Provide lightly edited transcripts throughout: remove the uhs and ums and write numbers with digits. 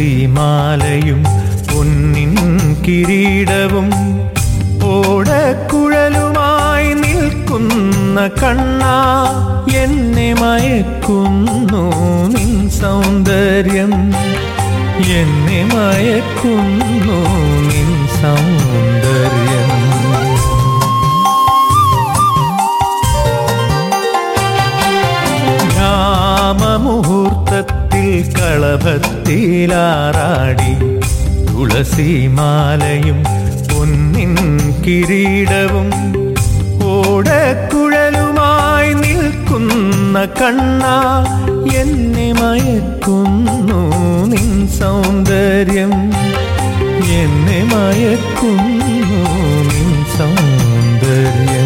തുളസിമാലയും പൊന്നിൻ കിരീടവും ഓടക്കുഴലുമായി നിൽക്കുന്ന കണ്ണാ, എന്നെ മയക്കുന്നു നിൻ സൗന്ദര്യം, എന്നെ മയക്കുന്നു നിൻ സൗന്ദര്യം. ഗ്രാമമുഹൂർത്തത്തിൽ കളഭത്തിലാറാടി തുളസിമാലയും പൊന്നിൻ കിരീടവും ഓടക്കുഴലുമായി നിൽക്കുന്ന കണ്ണാ, എന്നെ മയക്കുന്നു നിൻ സൗന്ദര്യം, എന്നെ മയക്കുന്നു നിൻ സൗന്ദര്യം.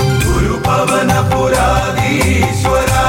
ഗുരുഭവനപുരാധീശ്വരാ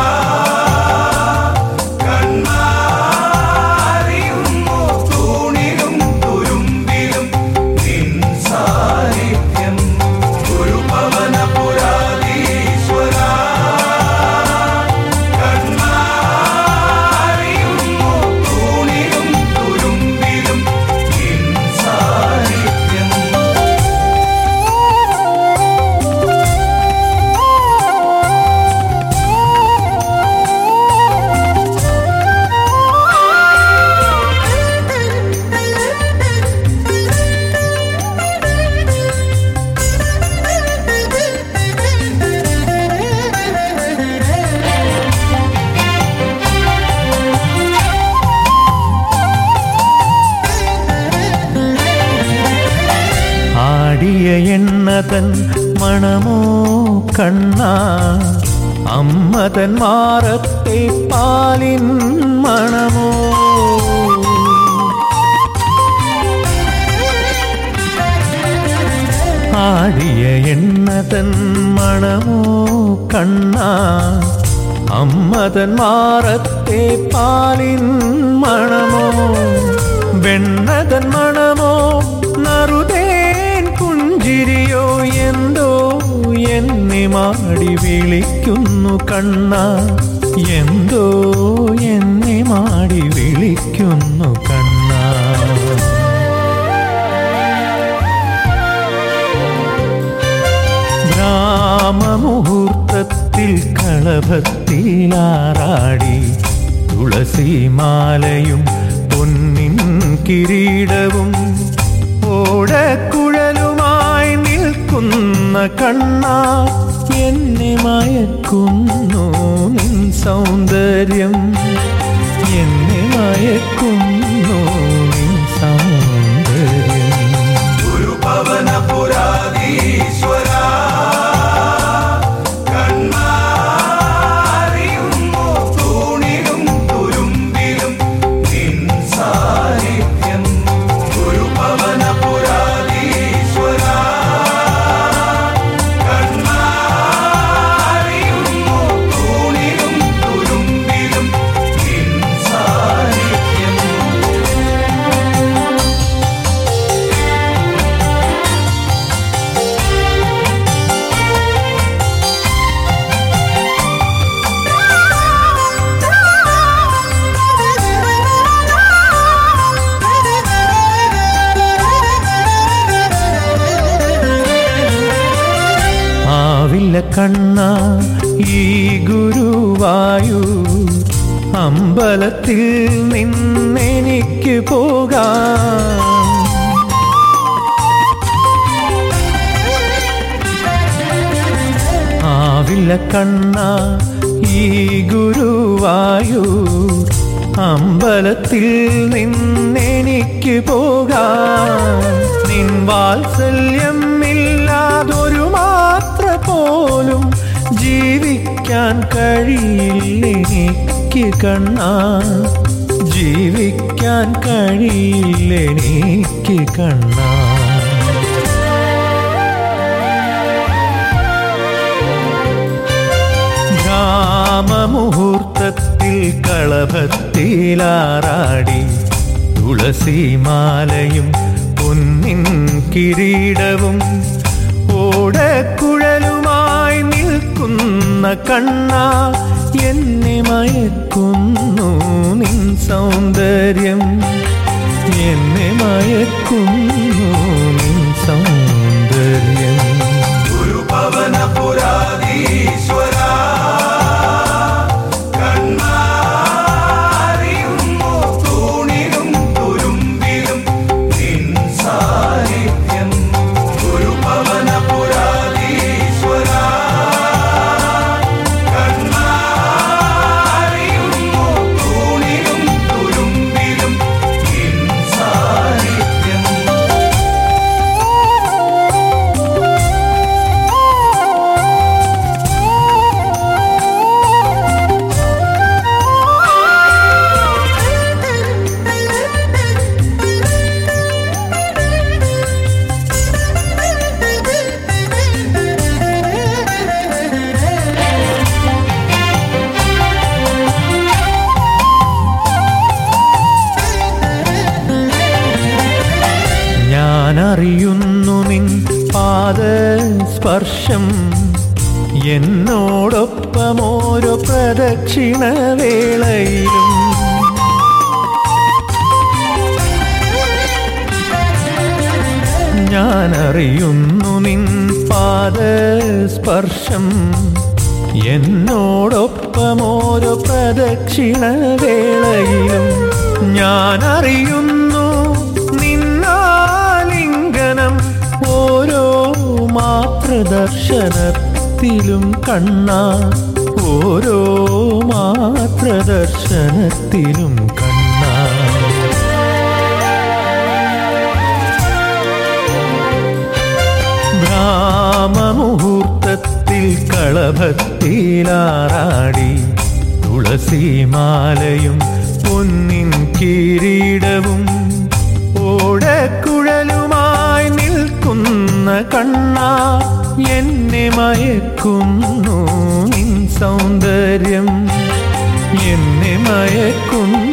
എണ്ണതൻ മണമോ കണ്ണാ, അമ്മതൻ മാറത്തെ പാലിൻ മണമോ, ആടിയ എണ്ണതൻ മണമോ കണ്ണാ, അമ്മതൻ മാറത്തെ പാലിൻ മണമോ, വെണ്ണതൻ മണമോ നറുതേൻ പുഞ്ചിരിയോ, എന്തോ എന്നെ മാടി വിളിക്കുന്നു കണ്ണാ, എന്തോ എന്നെ മാടി വിളിക്കുന്നു കണ്ണാ. ഗ്രാമമുഹൂർത്തത്തിൽ കളഭത്തിലാറാടി തുളസിമാലയും പൊന്നിൻ കിരീടവും ഓടക്കുഴലുമായി നിൽക്കുന്ന കണ്ണാ, എന്നെ മയക്കുന്നു നിൻ സൗന്ദര്യം, എന്നെ മയക്കുന്നു നിൻ സൗന്ദര്യം. ഗുരുഭവനപുരാധീശ്വരാ കണ്ണാ, ഈ ഗുരുവായൂർ അമ്പലത്തിൽ നിന്നെനിക്ക് പോകാം, ആവില്ല കണ്ണാ, ഈ ഗുരുവായൂർ അമ്പലത്തിൽ നിന്നെനിക്ക് പോകാം. നിൻ വാത്സല്യം ഇല്ലാതൊരു മാത്ര പോലും ജീവിക്കാൻ കഴിയില്ലെനിക്ക് കണ്ണാ, ജീവിക്കാൻ കഴിയില്ലെനിക്ക് കണ്ണാ. ഗ്രാമമുഹൂർത്തത്തിൽ കളഭത്തിലാറാടി തുളസിമാലയും പൊന്നിൻ കിരീടവും ഓടക്കുഴലുമായി നിൽക്കുന്ന കണ്ണാ, എന്നെ മയക്കുന്നു നിൻ സൗന്ദര്യം, എന്നെ മയക്കുന്നു നിൻ സൗന്ദര്യം. ഗുരുപവനപുരാധീശ്വരാ കണ്ണാറിയുന്നു തൂണിലും തുരുമ്പിലും നിൻ സാന്നിധ്യം. ഗുരുപവനപുരാധീശ്വരാ കണ്ണാറിയുന്നു തൂണിലും തുരുമ്പിലും നിൻ സാന്നിധ്യം. ഞാനറിയുന്നു നിൻ പാദസ്പർശം എന്നോടൊപ്പം ഓരോ പ്രദക്ഷിണ വേളയിലും. ഞാനറിയുന്നു നിൻ പാദസ്പർശം എന്നോടൊപ്പം ഓരോ പ്രദക്ഷിണ വേളയിലും. ഞാനറിയുന്നു നിന്നാലിംഗനം ഓരോ മാതൃദർശനത്തിലും കണ്ണാ, ഓരോ മാതൃദർശനത്തിലും കണ്ണാ. ബ്രാഹ്മമുഹൂർത്തത്തിൽ കളഭത്തിലാറാടി തുളസിമാലയും പൊന്നിൻ കിരീടവും ഓടക്കുഴലുമായി നിൽക്കുന്ന കണ്ണാ, എന്നെ മയക്കുന്നു നിൻ സൗന്ദര്യം. എന്നെ മയക്കുന്നു